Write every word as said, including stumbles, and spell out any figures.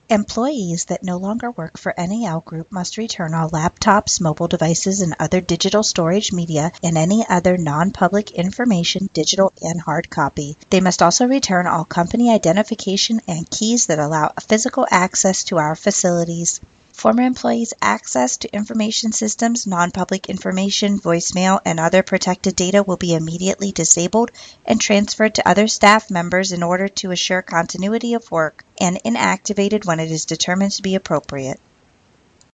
Employees that no longer work for N A L Group must return all laptops, mobile devices, and other digital storage media and any other non-public information, digital and hard copy. They must also return all company identification and keys that allow physical access to our facilities. Former employees' access to information systems, non-public information, voicemail, and other protected data will be immediately disabled and transferred to other staff members in order to assure continuity of work and inactivated when it is determined to be appropriate.